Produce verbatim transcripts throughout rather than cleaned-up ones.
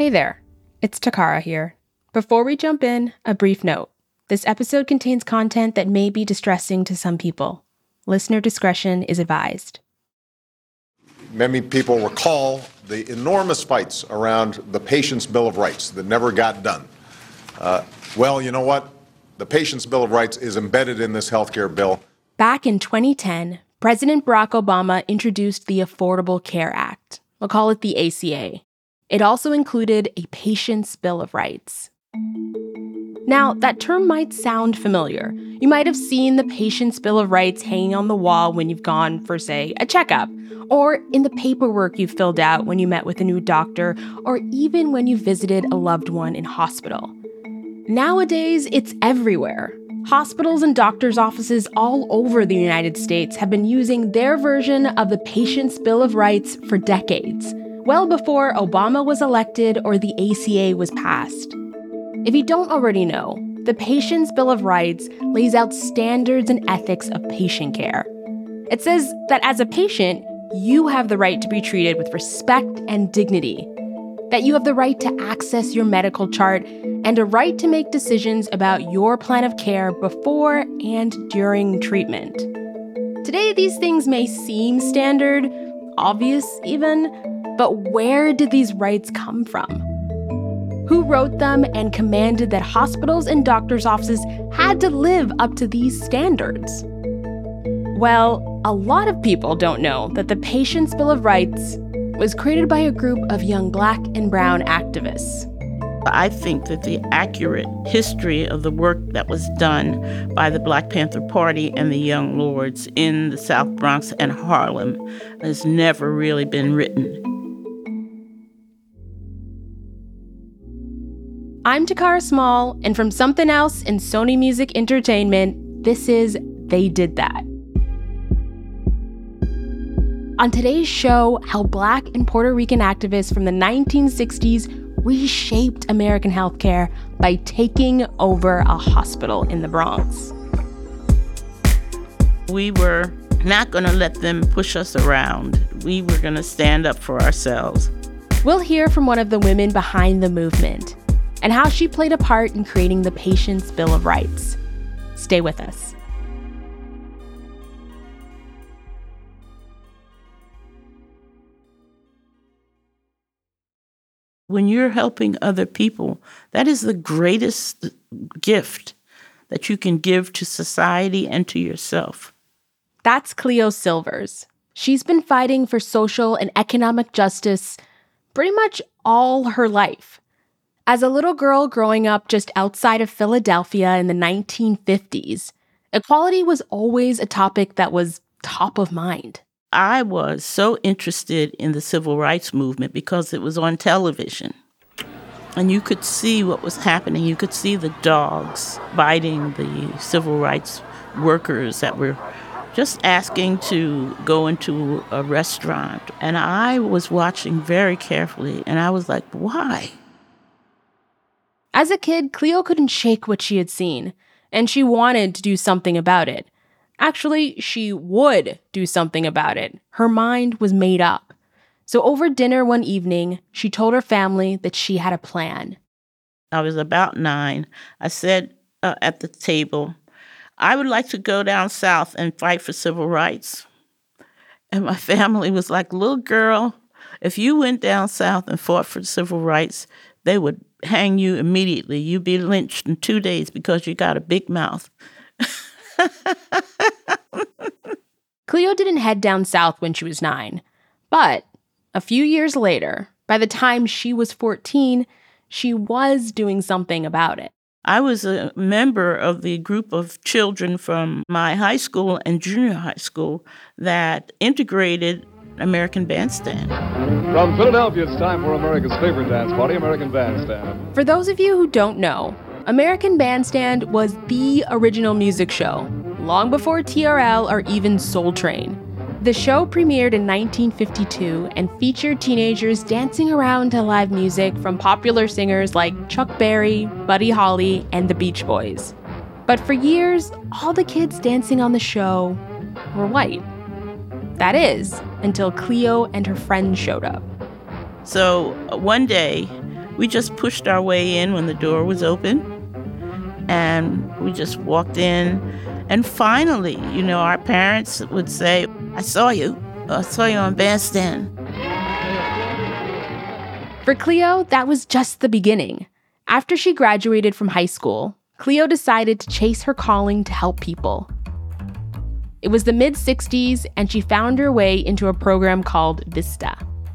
Hey there, it's Takara here. Before we jump in, a brief note. This episode contains content that may be distressing to some people. Listener discretion is advised. Many people recall the enormous fights around the Patient's Bill of Rights that never got done. Uh, well, you know what? The Patient's Bill of Rights is embedded in this healthcare bill. Back in twenty ten, President Barack Obama introduced the Affordable Care Act. We'll call it the A C A. It also included a Patient's Bill of Rights. Now, that term might sound familiar. You might have seen the Patient's Bill of Rights hanging on the wall when you've gone for, say, a checkup, or in the paperwork you filled out when you met with a new doctor, or even when you visited a loved one in hospital. Nowadays, it's everywhere. Hospitals and doctors' offices all over the United States have been using their version of the Patient's Bill of Rights for decades, well before Obama was elected or the A C A was passed. If you don't already know, the Patient's Bill of Rights lays out standards and ethics of patient care. It says that as a patient, you have the right to be treated with respect and dignity, that you have the right to access your medical chart and a right to make decisions about your plan of care before and during treatment. Today, these things may seem standard, obvious even, but where did these rights come from? Who wrote them and commanded that hospitals and doctors' offices had to live up to these standards? Well, a lot of people don't know that the Patient's Bill of Rights was created by a group of young Black and brown activists. I think that the accurate history of the work that was done by the Black Panther Party and the Young Lords in the South Bronx and Harlem has never really been written. I'm Takara Small, and from Something Else in Sony Music Entertainment, this is They Did That. On today's show, how Black and Puerto Rican activists from the nineteen sixties reshaped American healthcare by taking over a hospital in the Bronx. We were not going to let them push us around. We were going to stand up for ourselves. We'll hear from one of the women behind the movement and how she played a part in creating the Patient's Bill of Rights. Stay with us. When you're helping other people, that is the greatest gift that you can give to society and to yourself. That's Cleo Silvers. She's been fighting for social and economic justice pretty much all her life. As a little girl growing up just outside of Philadelphia in the nineteen fifties, equality was always a topic that was top of mind. I was so interested in the civil rights movement because it was on television. And you could see what was happening. You could see the dogs biting the civil rights workers that were just asking to go into a restaurant. And I was watching very carefully, and I was like, why? As a kid, Cleo couldn't shake what she had seen, and she wanted to do something about it. Actually, she would do something about it. Her mind was made up. So over dinner one evening, she told her family that she had a plan. I was about nine. I said uh, at the table, I would like to go down south and fight for civil rights. And my family was like, little girl, if you went down south and fought for civil rights, they would hang you immediately. You'd be lynched in two days because you got a big mouth. Cleo didn't head down south when she was nine, but a few years later, by the time she was fourteen, she was doing something about it. I was a member of the group of children from my high school and junior high school that integrated American Bandstand. From Philadelphia, it's time for America's favorite dance party, American Bandstand. For those of you who don't know, American Bandstand was the original music show, long before T R L or even Soul Train. The show premiered in nineteen fifty-two and featured teenagers dancing around to live music from popular singers like Chuck Berry, Buddy Holly, and the Beach Boys. But for years, all the kids dancing on the show were white. That is, until Cleo and her friends showed up. So one day, we just pushed our way in when the door was open, and we just walked in. And finally, you know, our parents would say, I saw you. I saw you on Bandstand. For Cleo, that was just the beginning. After she graduated from high school, Cleo decided to chase her calling to help people. It was the mid-sixties, and she found her way into a program called VISTA.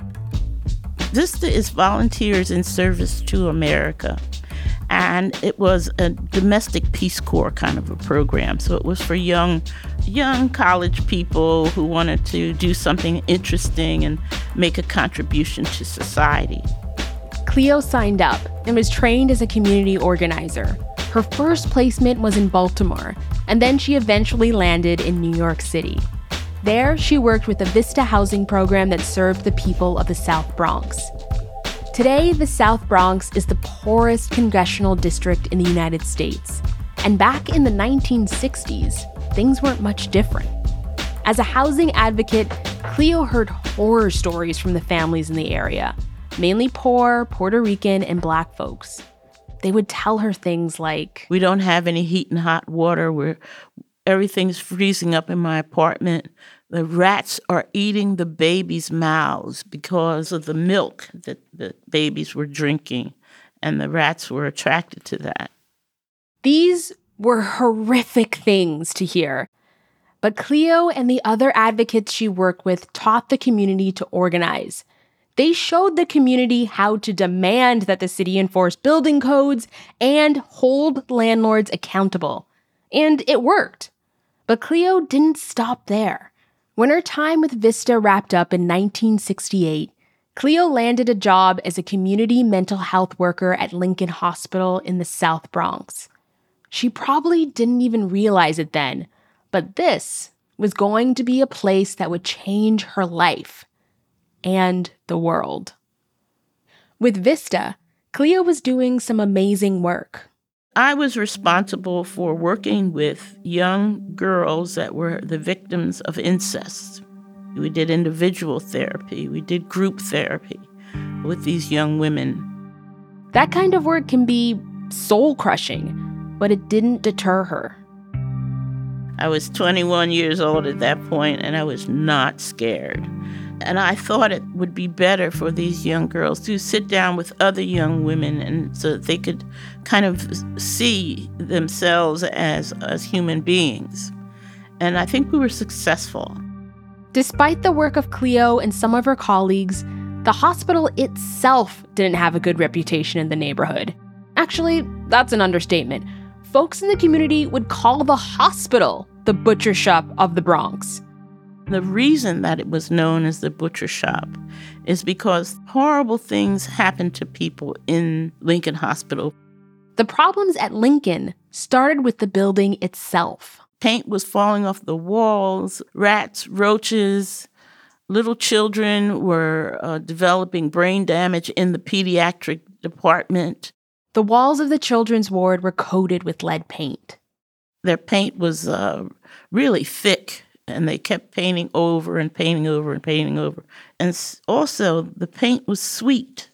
VISTA is Volunteers in Service to America, and it was a domestic Peace Corps kind of a program. So it was for young, young college people who wanted to do something interesting and make a contribution to society. Cleo signed up and was trained as a community organizer. Her first placement was in Baltimore, and then she eventually landed in New York City. There, she worked with the VISTA housing program that served the people of the South Bronx. Today, the South Bronx is the poorest congressional district in the United States. And back in the nineteen sixties, things weren't much different. As a housing advocate, Cleo heard horror stories from the families in the area, mainly poor, Puerto Rican, and Black folks. They would tell her things like, we don't have any heat and hot water. We're, everything's freezing up in my apartment. The rats are eating the babies' mouths because of the milk that the babies were drinking, and the rats were attracted to that. These were horrific things to hear. But Cleo and the other advocates she worked with taught the community to organize. They showed the community how to demand that the city enforce building codes and hold landlords accountable. And it worked. But Cleo didn't stop there. When her time with VISTA wrapped up in nineteen sixty-eight, Cleo landed a job as a community mental health worker at Lincoln Hospital in the South Bronx. She probably didn't even realize it then, but this was going to be a place that would change her life and the world. With VISTA, Cleo was doing some amazing work. I was responsible for working with young girls that were the victims of incest. We did individual therapy. We did group therapy with these young women. That kind of work can be soul-crushing, but it didn't deter her. I was twenty-one years old at that point, and I was not scared. And I thought it would be better for these young girls to sit down with other young women and so that they could kind of see themselves as, as human beings. And I think we were successful. Despite the work of Cleo and some of her colleagues, the hospital itself didn't have a good reputation in the neighborhood. Actually, that's an understatement. Folks in the community would call the hospital the butcher shop of the Bronx. The reason that it was known as the butcher shop is because horrible things happened to people in Lincoln Hospital. The problems at Lincoln started with the building itself. Paint was falling off the walls, rats, roaches. Little children were uh, developing brain damage in the pediatric department. The walls of the children's ward were coated with lead paint. Their paint was uh, really thick. And they kept painting over and painting over and painting over. And also, the paint was sweet.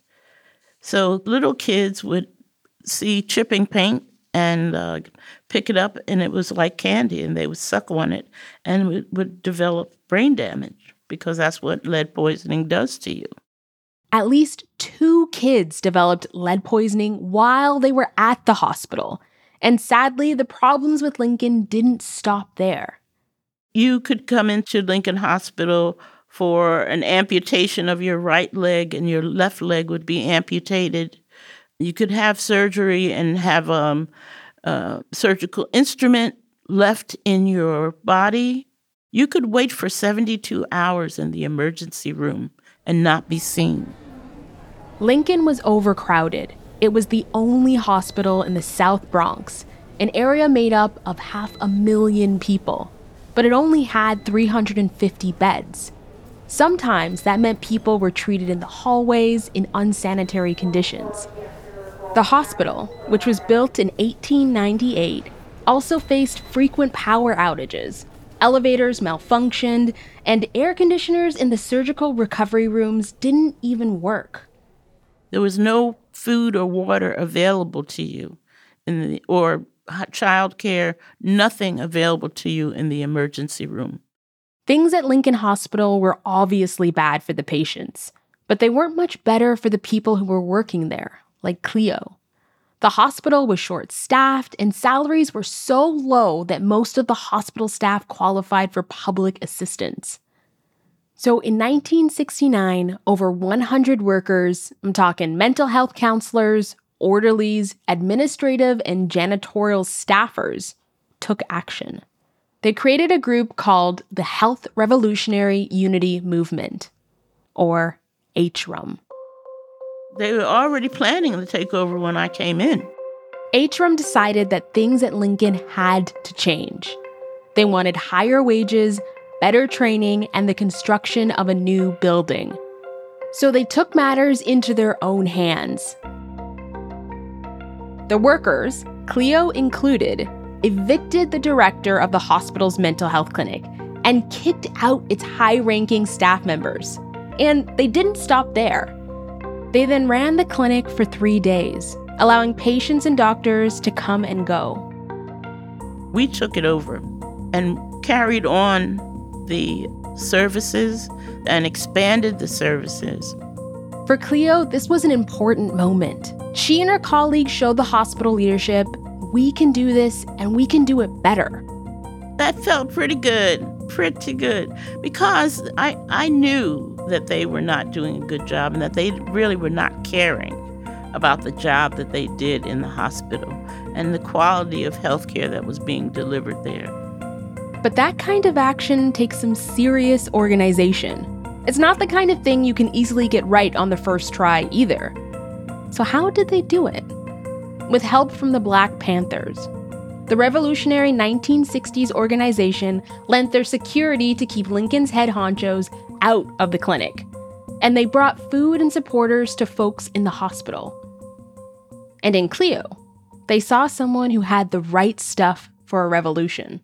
So little kids would see chipping paint and uh, pick it up, and it was like candy, and they would suck on it, and it would develop brain damage, because that's what lead poisoning does to you. At least two kids developed lead poisoning while they were at the hospital. And sadly, the problems with Lincoln didn't stop there. You could come into Lincoln Hospital for an amputation of your right leg, and your left leg would be amputated. You could have surgery and have um, a surgical instrument left in your body. You could wait for seventy-two hours in the emergency room and not be seen. Lincoln was overcrowded. It was the only hospital in the South Bronx, an area made up of half a million people. But it only had three hundred fifty beds. Sometimes that meant people were treated in the hallways in unsanitary conditions. The hospital, which was built in eighteen ninety-eight, also faced frequent power outages. Elevators malfunctioned, and air conditioners in the surgical recovery rooms didn't even work. There was no food or water available to you, in the, or child care, nothing available to you in the emergency room. Things at Lincoln Hospital were obviously bad for the patients, but they weren't much better for the people who were working there, like Cleo. The hospital was short-staffed, and salaries were so low that most of the hospital staff qualified for public assistance. So in nineteen sixty-nine, over one hundred workers, I'm talking mental health counselors, orderlies, administrative and janitorial staffers, took action. They created a group called the Health Revolutionary Unity Movement, or H R U M. They were already planning the takeover when I came in. H R U M decided that things at Lincoln had to change. They wanted higher wages, better training, and the construction of a new building. So they took matters into their own hands. The workers, Cleo included, evicted the director of the hospital's mental health clinic and kicked out its high-ranking staff members. And they didn't stop there. They then ran the clinic for three days, allowing patients and doctors to come and go. We took it over and carried on the services and expanded the services. For Cleo, this was an important moment. She and her colleagues showed the hospital leadership, we can do this and we can do it better. That felt pretty good, pretty good, because I, I knew that they were not doing a good job and that they really were not caring about the job that they did in the hospital and the quality of healthcare that was being delivered there. But that kind of action takes some serious organization. It's not the kind of thing you can easily get right on the first try either. So how did they do it? With help from the Black Panthers. The revolutionary nineteen sixties organization lent their security to keep Lincoln's head honchos out of the clinic. And they brought food and supporters to folks in the hospital. And in Cleo, they saw someone who had the right stuff for a revolution.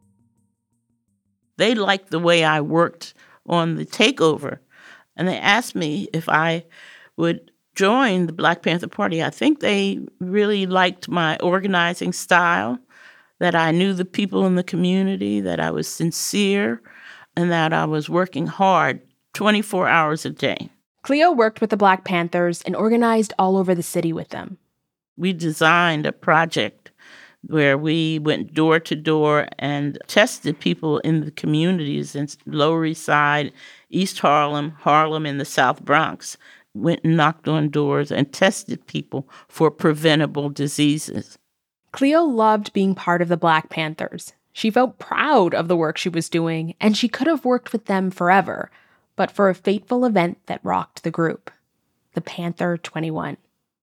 They liked the way I worked on the takeover, and they asked me if I would join the Black Panther Party. I think they really liked my organizing style, that I knew the people in the community, that I was sincere, and that I was working hard twenty-four hours a day. Cleo worked with the Black Panthers and organized all over the city with them. We designed a project where we went door to door and tested people in the communities in Lower East Side, East Harlem, Harlem, and the South Bronx. Went and knocked on doors and tested people for preventable diseases. Cleo loved being part of the Black Panthers. She felt proud of the work she was doing, and she could have worked with them forever, but for a fateful event that rocked the group, the Panther twenty-one.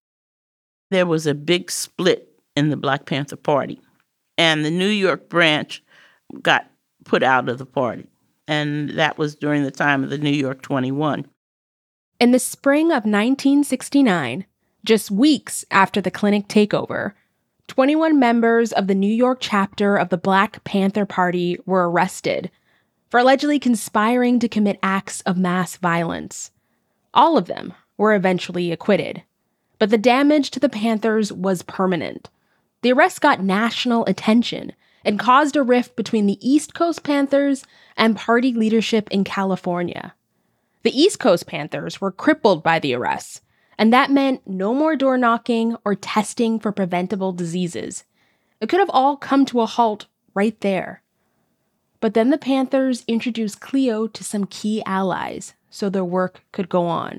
There was a big split in the Black Panther Party, and the New York branch got put out of the party, and that was during the time of the New York twenty-one. In the spring of nineteen sixty-nine, just weeks after the clinic takeover, twenty-one members of the New York chapter of the Black Panther Party were arrested for allegedly conspiring to commit acts of mass violence. All of them were eventually acquitted, but the damage to the Panthers was permanent. The arrest got national attention and caused a rift between the East Coast Panthers and party leadership in California. The East Coast Panthers were crippled by the arrests, and that meant no more door knocking or testing for preventable diseases. It could have all come to a halt right there. But then the Panthers introduced Cleo to some key allies so their work could go on.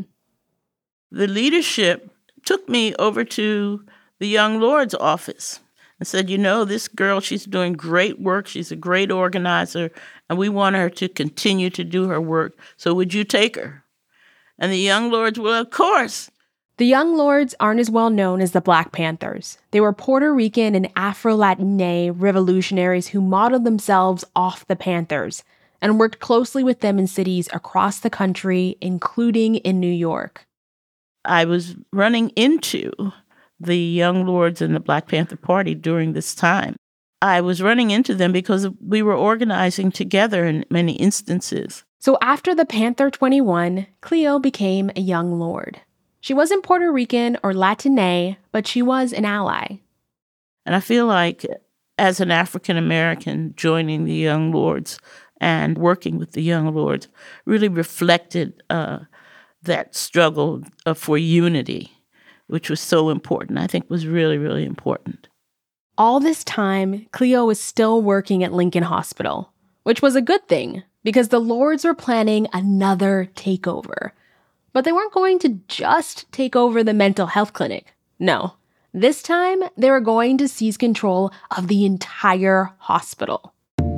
The leadership took me over to the Young Lord's office and said, you know, this girl, she's doing great work. She's a great organizer, and we want her to continue to do her work. So would you take her? And the Young Lords, well, of course. The Young Lords aren't as well known as the Black Panthers. They were Puerto Rican and Afro-Latine revolutionaries who modeled themselves off the Panthers and worked closely with them in cities across the country, including in New York. I was running into the Young Lords and the Black Panther Party during this time. I was running into them because we were organizing together in many instances. So after the Panther twenty-one, Cleo became a Young Lord. She wasn't Puerto Rican or Latine, but she was an ally. And I feel like as an African American joining the Young Lords and working with the Young Lords really reflected uh, that struggle uh, for unity, which was so important. I think was really, really important. All this time, Cleo was still working at Lincoln Hospital, which was a good thing because the Lords were planning another takeover. But they weren't going to just take over the mental health clinic. No. This time, they were going to seize control of the entire hospital.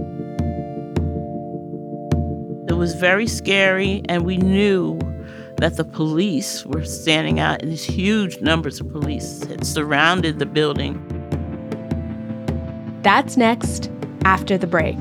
It was very scary, and we knew that the police were standing out, and these huge numbers of police had surrounded the building. That's next, after the break.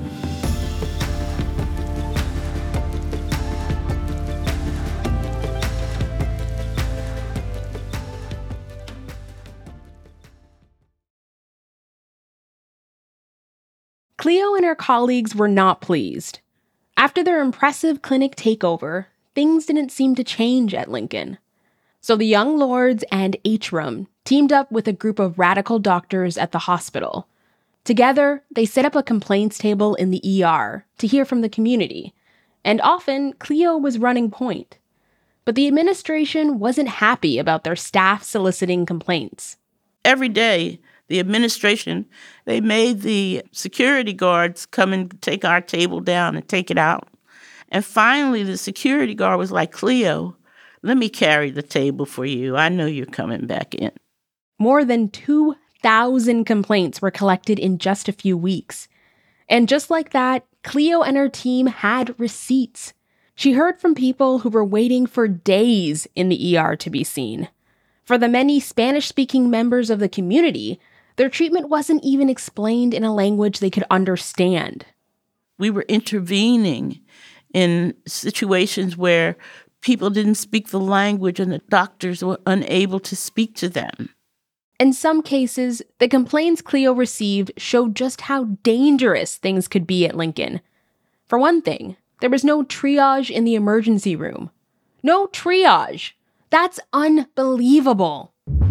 Cleo and her colleagues were not pleased. After their impressive clinic takeover, things didn't seem to change at Lincoln. So the Young Lords and H R U M teamed up with a group of radical doctors at the hospital. Together, they set up a complaints table in the E R to hear from the community, and often Cleo was running point. But the administration wasn't happy about their staff soliciting complaints. Every day, the administration, they made the security guards come and take our table down and take it out. And finally, the security guard was like, Cleo, let me carry the table for you. I know you're coming back in. More than two thousand complaints were collected in just a few weeks. And just like that, Cleo and her team had receipts. She heard from people who were waiting for days in the E R to be seen. For the many Spanish-speaking members of the community, their treatment wasn't even explained in a language they could understand. We were intervening in situations where people didn't speak the language and the doctors were unable to speak to them. In some cases, the complaints Cleo received showed just how dangerous things could be at Lincoln. For one thing, there was no triage in the emergency room. No triage! That's unbelievable.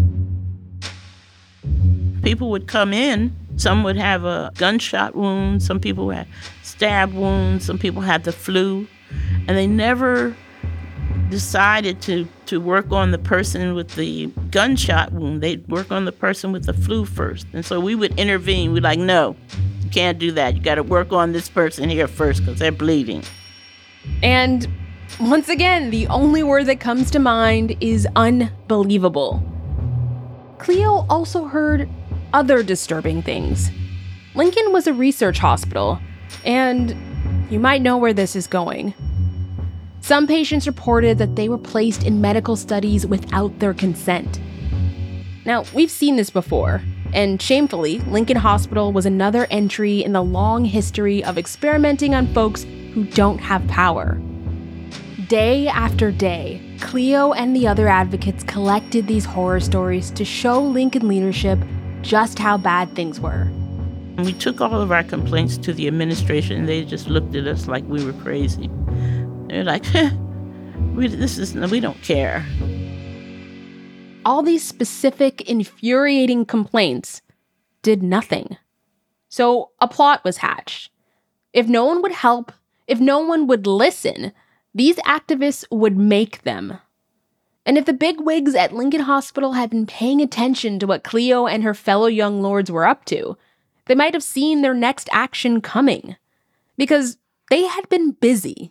People would come in, some would have a gunshot wound, some people had stab wounds, some people had the flu, and they never decided to, to work on the person with the gunshot wound. They'd work on the person with the flu first. And so we would intervene. We're like, no, you can't do that. You got to work on this person here first because they're bleeding. And once again, the only word that comes to mind is unbelievable. Cleo also heard other disturbing things. Lincoln was a research hospital, and you might know where this is going. Some patients reported that they were placed in medical studies without their consent. Now, we've seen this before, and shamefully, Lincoln Hospital was another entry in the long history of experimenting on folks who don't have power. Day after day, Cleo and the other advocates collected these horror stories to show Lincoln leadership just how bad things were. We took all of our complaints to the administration, and they just looked at us like we were crazy. They're like, we, this is, we don't care. All these specific, infuriating complaints did nothing. So a plot was hatched. If no one would help, if no one would listen, these activists would make them. And if the bigwigs at Lincoln Hospital had been paying attention to what Cleo and her fellow Young Lords were up to, they might have seen their next action coming. Because they had been busy.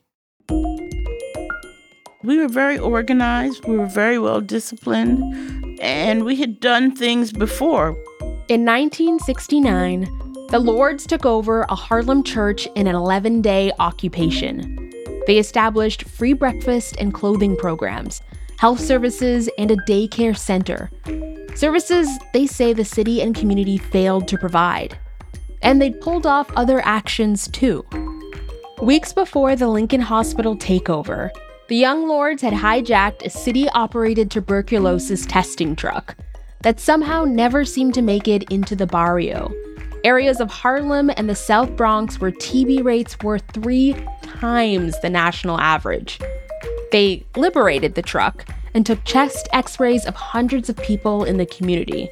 We were very organized, we were very well disciplined, and we had done things before. In nineteen sixty-nine, the Lords took over a Harlem church in an eleven-day occupation. They established free breakfast and clothing programs, health services, and a daycare center. Services they say the city and community failed to provide. And they'd pulled off other actions too. Weeks before the Lincoln Hospital takeover, the Young Lords had hijacked a city-operated tuberculosis testing truck that somehow never seemed to make it into the barrio, areas of Harlem and the South Bronx where T B rates were three times the national average. They liberated the truck and took chest x-rays of hundreds of people in the community.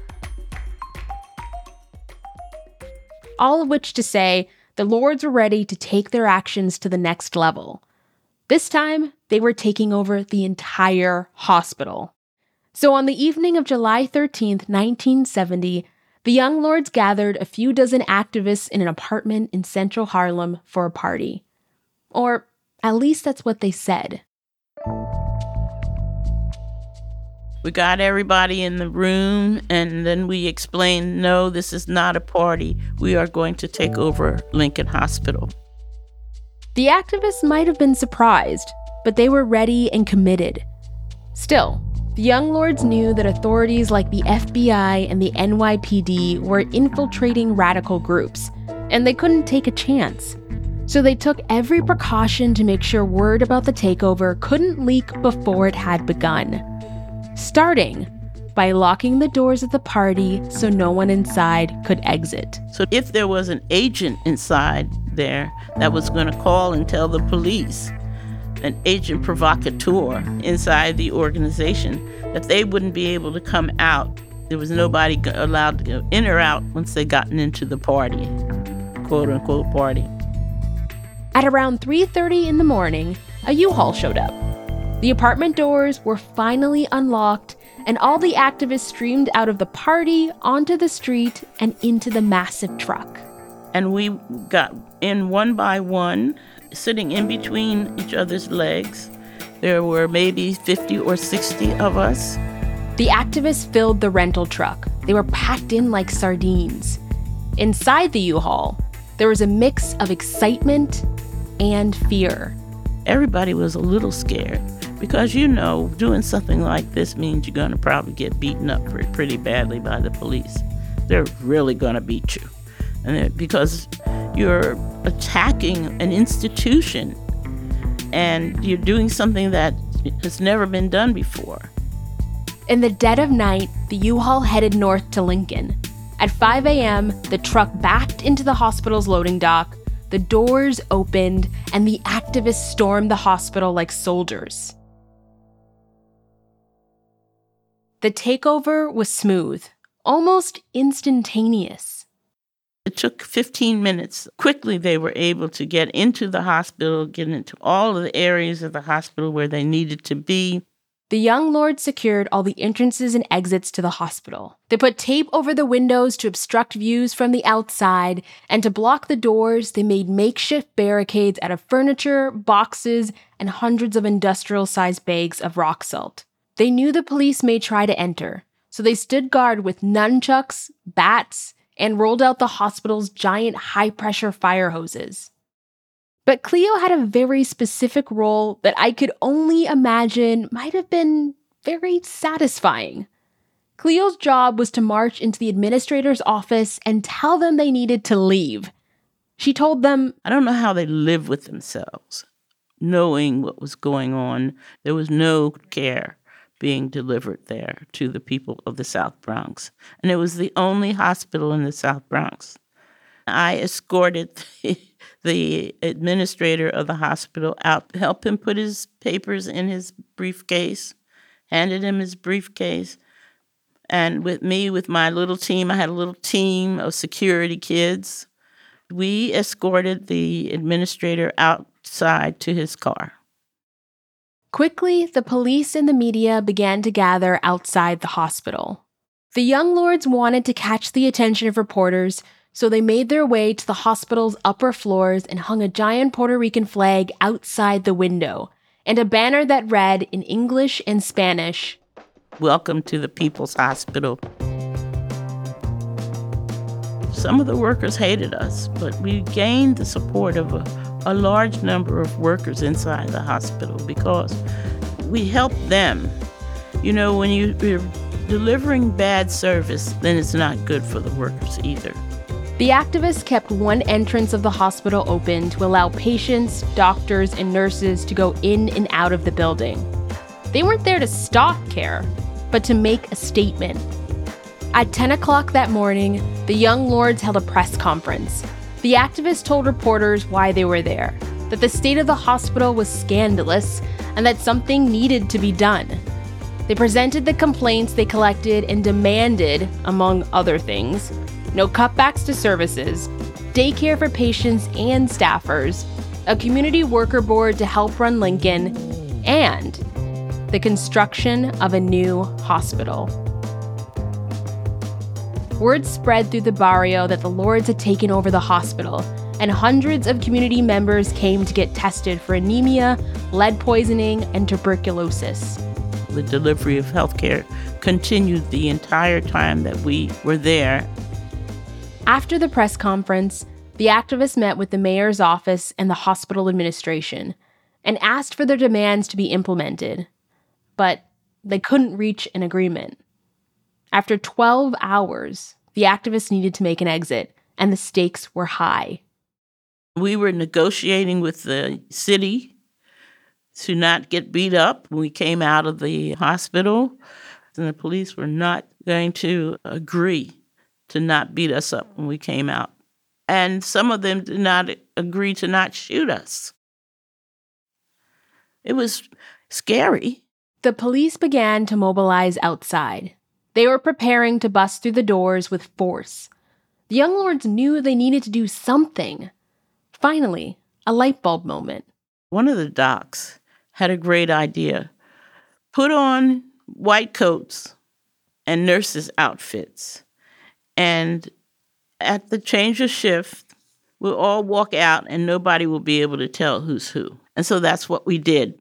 All of which to say, the Lords were ready to take their actions to the next level. This time, they were taking over the entire hospital. So on the evening of July thirteenth, nineteen seventy, the Young Lords gathered a few dozen activists in an apartment in central Harlem for a party. Or at least that's what they said. We got everybody in the room, and then we explained, no, this is not a party. We are going to take over Lincoln Hospital. The activists might have been surprised, but they were ready and committed. Still, the Young Lords knew that authorities like the F B I and the N Y P D were infiltrating radical groups, and they couldn't take a chance. So they took every precaution to make sure word about the takeover couldn't leak before it had begun. Starting by locking the doors of the party so no one inside could exit. So if there was an agent inside there that was going to call and tell the police, an agent provocateur inside the organization, that they wouldn't be able to come out. There was nobody allowed to go in or out once they gotten into the party, quote unquote party. At around three thirty in the morning, a U-Haul showed up. The apartment doors were finally unlocked, and all the activists streamed out of the party onto the street and into the massive truck. And we got in one by one, sitting in between each other's legs. There were maybe fifty or sixty of us. The activists filled the rental truck. They were packed in like sardines. Inside the U-Haul, there was a mix of excitement and fear. Everybody was a little scared. Because, you know, doing something like this means you're going to probably get beaten up pretty badly by the police. They're really going to beat you. And because you're attacking an institution and you're doing something that has never been done before. In the dead of night, the U-Haul headed north to Lincoln. At five a.m., the truck backed into the hospital's loading dock, the doors opened, and the activists stormed the hospital like soldiers. The takeover was smooth, almost instantaneous. It took fifteen minutes. Quickly, they were able to get into the hospital, get into all of the areas of the hospital where they needed to be. The Young Lords secured all the entrances and exits to the hospital. They put tape over the windows to obstruct views from the outside, and to block the doors, they made makeshift barricades out of furniture, boxes, and hundreds of industrial-sized bags of rock salt. They knew the police may try to enter, so they stood guard with nunchucks, bats, and rolled out the hospital's giant high-pressure fire hoses. But Cleo had a very specific role that I could only imagine might have been very satisfying. Cleo's job was to march into the administrator's office and tell them they needed to leave. She told them, I don't know how they live with themselves, knowing what was going on. There was no care being delivered there to the people of the South Bronx. And it was the only hospital in the South Bronx. I escorted the, the administrator of the hospital out, helped him put his papers in his briefcase, handed him his briefcase. And with me, with my little team, I had a little team of security kids. We escorted the administrator outside to his car. Quickly, the police and the media began to gather outside the hospital. The Young Lords wanted to catch the attention of reporters, so they made their way to the hospital's upper floors and hung a giant Puerto Rican flag outside the window, and a banner that read in English and Spanish, "Welcome to the People's Hospital." Some of the workers hated us, but we gained the support of a, a large number of workers inside the hospital because we helped them. You know, when you, you're delivering bad service, then it's not good for the workers either. The activists kept one entrance of the hospital open to allow patients, doctors, and nurses to go in and out of the building. They weren't there to stop care, but to make a statement. At ten o'clock that morning, the Young Lords held a press conference. The activists told reporters why they were there, that the state of the hospital was scandalous, and that something needed to be done. They presented the complaints they collected and demanded, among other things, no cutbacks to services, daycare for patients and staffers, a community worker board to help run Lincoln, and the construction of a new hospital. Word spread through the barrio that the Lords had taken over the hospital, and hundreds of community members came to get tested for anemia, lead poisoning, and tuberculosis. The delivery of healthcare continued the entire time that we were there. After the press conference, the activists met with the mayor's office and the hospital administration and asked for their demands to be implemented, but they couldn't reach an agreement. After twelve hours, the activists needed to make an exit, and the stakes were high. We were negotiating with the city to not get beat up when we came out of the hospital, and the police were not going to agree to not beat us up when we came out. And some of them did not agree to not shoot us. It was scary. The police began to mobilize outside. They were preparing to bust through the doors with force. The Young Lords knew they needed to do something. Finally, a light bulb moment. One of the docs had a great idea. Put on white coats and nurses' outfits. And at the change of shift, we'll all walk out and nobody will be able to tell who's who. And so that's what we did.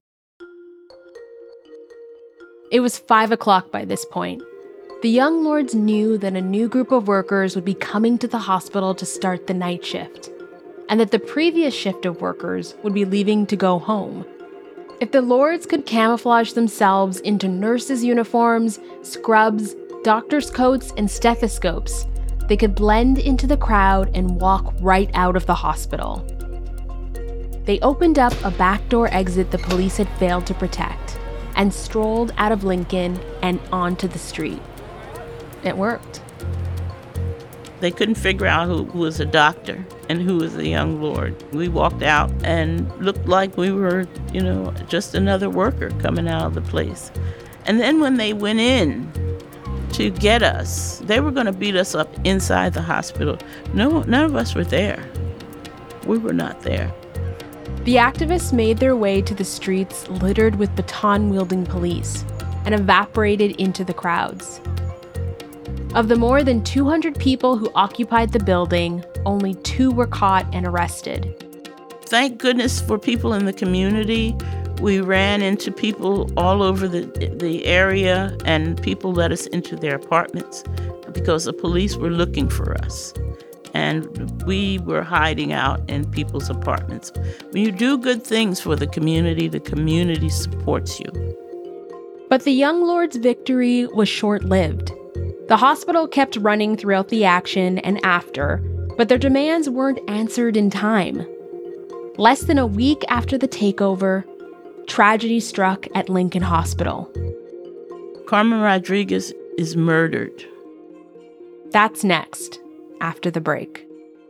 It was five o'clock by this point. The Young Lords knew that a new group of workers would be coming to the hospital to start the night shift, and that the previous shift of workers would be leaving to go home. If the Lords could camouflage themselves into nurses' uniforms, scrubs, doctors' coats, and stethoscopes, they could blend into the crowd and walk right out of the hospital. They opened up a backdoor exit the police had failed to protect and strolled out of Lincoln and onto the street. It worked. They couldn't figure out who was a doctor and who was a young lord. We walked out and looked like we were, you know, just another worker coming out of the place. And then when they went in to get us, they were going to beat us up inside the hospital. No, none of us were there. We were not there. The activists made their way to the streets littered with baton-wielding police and evaporated into the crowds. Of the more than two hundred people who occupied the building, only two were caught and arrested. Thank goodness for people in the community. We ran into people all over the, the area, and people let us into their apartments because the police were looking for us. And we were hiding out in people's apartments. When you do good things for the community, the community supports you. But the Young Lords' victory was short-lived. The hospital kept running throughout the action and after, but their demands weren't answered in time. Less than a week after the takeover, tragedy struck at Lincoln Hospital. Carmen Rodriguez is murdered. That's next, after the break.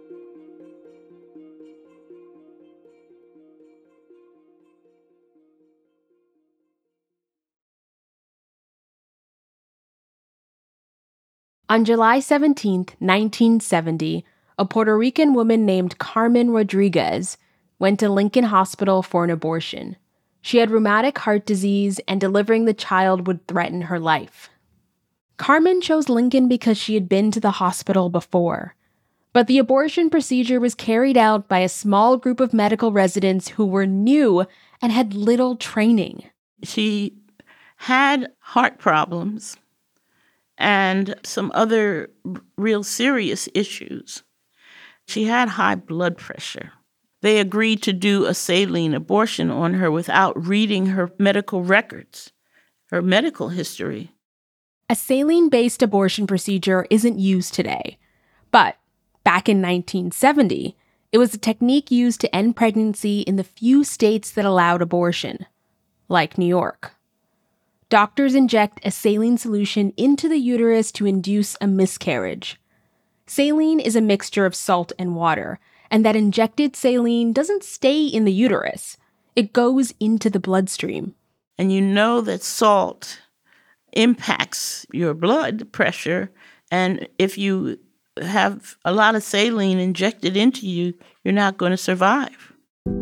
On July seventeenth, nineteen seventy, a Puerto Rican woman named Carmen Rodriguez went to Lincoln Hospital for an abortion. She had rheumatic heart disease, and delivering the child would threaten her life. Carmen chose Lincoln because she had been to the hospital before. But the abortion procedure was carried out by a small group of medical residents who were new and had little training. She had heart problems and some other real serious issues. She had high blood pressure. They agreed to do a saline abortion on her without reading her medical records, her medical history. A saline-based abortion procedure isn't used today, but back in nineteen seventy, it was a technique used to end pregnancy in the few states that allowed abortion, like New York. Doctors inject a saline solution into the uterus to induce a miscarriage. Saline is a mixture of salt and water, and that injected saline doesn't stay in the uterus. It goes into the bloodstream. And you know that salt impacts your blood pressure. And if you have a lot of saline injected into you, you're not going to survive.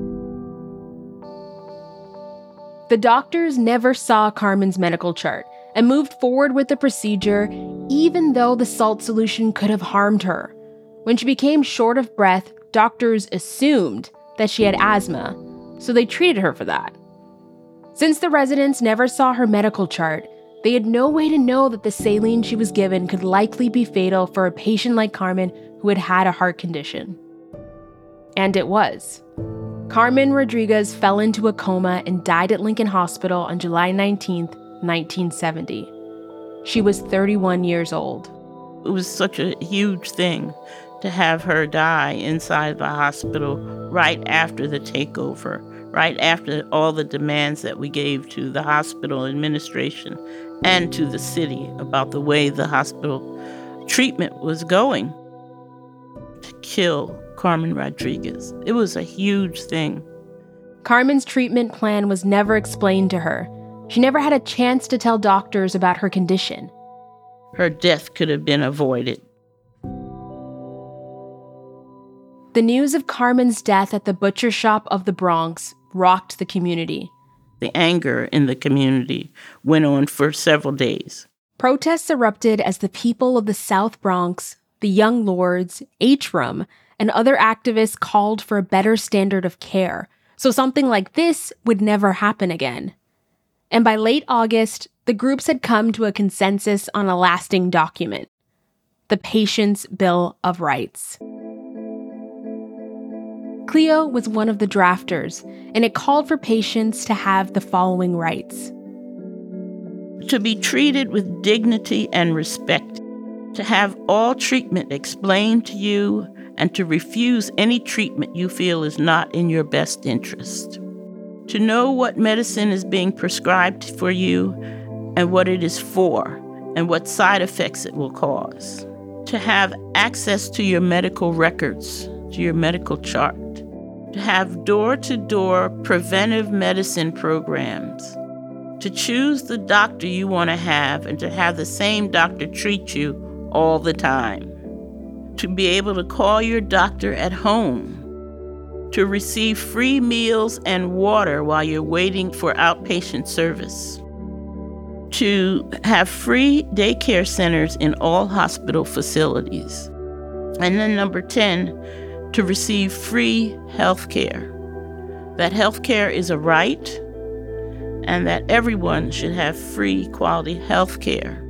The doctors never saw Carmen's medical chart and moved forward with the procedure, even though the salt solution could have harmed her. When she became short of breath, doctors assumed that she had asthma, so they treated her for that. Since the residents never saw her medical chart, they had no way to know that the saline she was given could likely be fatal for a patient like Carmen who had had a heart condition. And it was. Carmen Rodriguez fell into a coma and died at Lincoln Hospital on July nineteenth, nineteen seventy. She was thirty-one years old. It was such a huge thing to have her die inside the hospital right after the takeover, right after all the demands that we gave to the hospital administration and to the city about the way the hospital treatment was going to kill Carmen Rodriguez. It was a huge thing. Carmen's treatment plan was never explained to her. She never had a chance to tell doctors about her condition. Her death could have been avoided. The news of Carmen's death at the butcher shop of the Bronx rocked the community. The anger in the community went on for several days. Protests erupted as the people of the South Bronx, the Young Lords, H R U M, and other activists called for a better standard of care, so something like this would never happen again. And by late August, the groups had come to a consensus on a lasting document, the Patients' Bill of Rights. Cleo was one of the drafters, and it called for patients to have the following rights. To be treated with dignity and respect, to have all treatment explained to you, and to refuse any treatment you feel is not in your best interest. To know what medicine is being prescribed for you and what it is for, and what side effects it will cause. To have access to your medical records, to your medical chart. To have door-to-door preventive medicine programs. To choose the doctor you want to have and to have the same doctor treat you all the time. To be able to call your doctor at home. To receive free meals and water while you're waiting for outpatient service. To have free daycare centers in all hospital facilities. And then number ten, to receive free health care. That health care is a right, and that everyone should have free quality health care.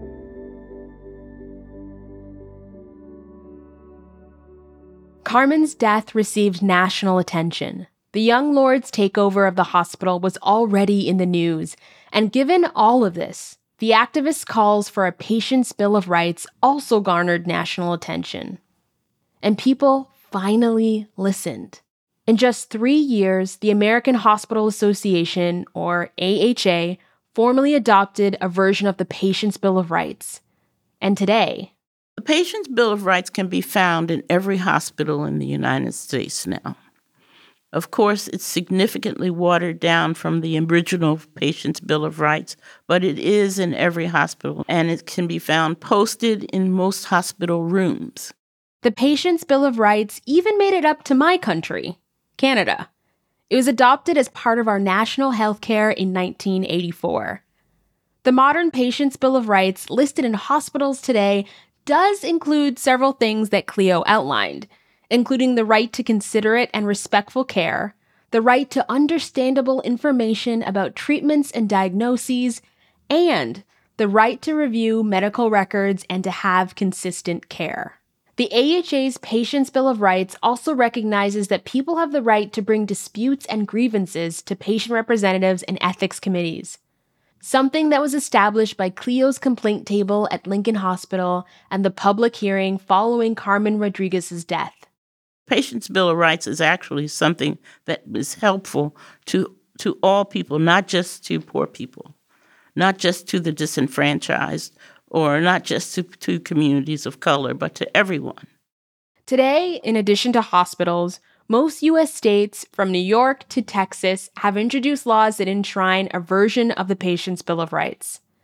Carmen's death received national attention. The Young Lords' takeover of the hospital was already in the news, and given all of this, the activists' calls for a Patients' Bill of Rights also garnered national attention. And people finally listened. In just three years, the American Hospital Association, or A H A, formally adopted a version of the Patients' Bill of Rights. And today, the Patients' Bill of Rights can be found in every hospital in the United States now. Of course, it's significantly watered down from the original Patients' Bill of Rights, but it is in every hospital, and it can be found posted in most hospital rooms. The Patients' Bill of Rights even made it up to my country, Canada. It was adopted as part of our national health care in nineteen eighty-four. The modern Patients' Bill of Rights listed in hospitals today does include several things that Cleo outlined, including the right to considerate and respectful care, the right to understandable information about treatments and diagnoses, and the right to review medical records and to have consistent care. The A H A's Patients' Bill of Rights also recognizes that people have the right to bring disputes and grievances to patient representatives and ethics committees, something that was established by Cleo's complaint table at Lincoln Hospital and the public hearing following Carmen Rodriguez's death. Patients' Bill of Rights is actually something that is helpful to, to all people, not just to poor people, not just to the disenfranchised, or not just to, to communities of color, but to everyone. Today, in addition to hospitals, most U S states, from New York to Texas, have introduced laws that enshrine a version of the Patients' Bill of Rights.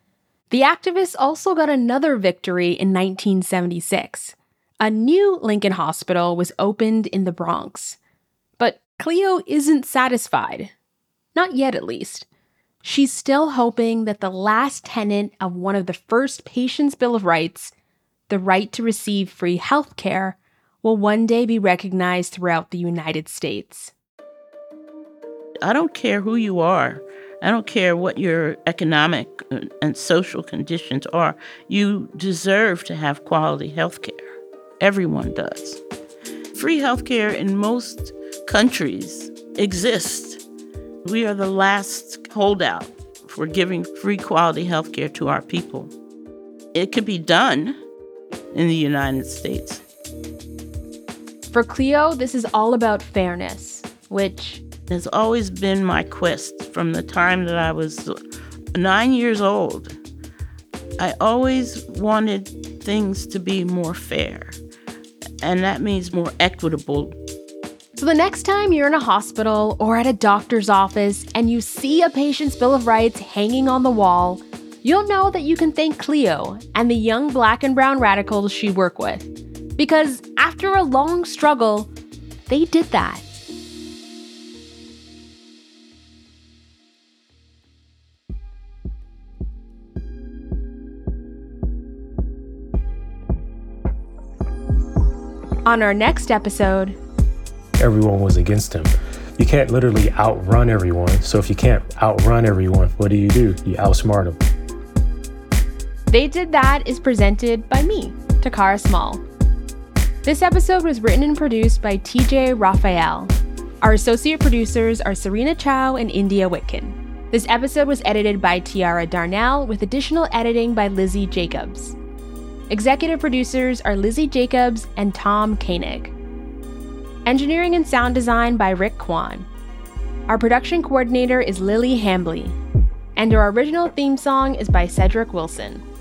The activists also got another victory in nineteen seventy-six. A new Lincoln Hospital was opened in the Bronx. But Cleo isn't satisfied. Not yet, at least. She's still hoping that the last tenet of one of the first Patients' Bill of Rights, the right to receive free health care, will one day be recognized throughout the United States. I don't care who you are. I don't care what your economic and social conditions are. You deserve to have quality health care. Everyone does. Free health care in most countries exists. We are the last holdout for giving free quality health care to our people. It could be done in the United States. For Cleo, this is all about fairness, which has always been my quest from the time that I was nine years old. I always wanted things to be more fair, and that means more equitable. So the next time you're in a hospital or at a doctor's office and you see a patient's Bill of Rights hanging on the wall, you'll know that you can thank Cleo and the young black and brown radicals she worked with. Because after a long struggle, they did that. On our next episode, everyone was against him. You can't literally outrun everyone. So if you can't outrun everyone, what do you do? You outsmart them. They Did That is presented by me, Takara Small. This episode was written and produced by T J Raphael. Our associate producers are Serena Chow and India Whitkin. This episode was edited by Tiara Darnell with additional editing by Lizzie Jacobs. Executive producers are Lizzie Jacobs and Tom Koenig. Engineering and sound design by Rick Kwan. Our production coordinator is Lily Hambley. And our original theme song is by Cedric Wilson.